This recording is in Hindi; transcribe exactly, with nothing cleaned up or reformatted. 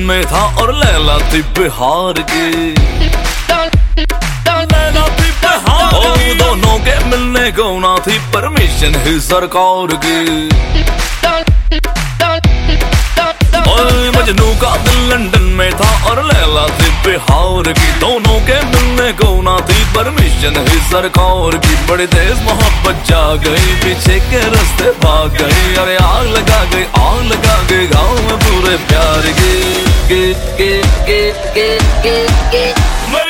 में था और लैला थी बिहार की। लैला थी बिहार की। दोनों के मिलने को ना थी परमिशन ही सरकार की। मजनू का दिल लंदन में था और लैला थी बिहार की। दोनों के मिलने को ना थी परमिशन ही सरकार की। बड़ी तेज मोहब्बत जा गई, पीछे के रास्ते भाग गई। अरे आग लगा गई, आग लगा गई गाँव में पूरे प्यार की। के, के, के, के, के, के।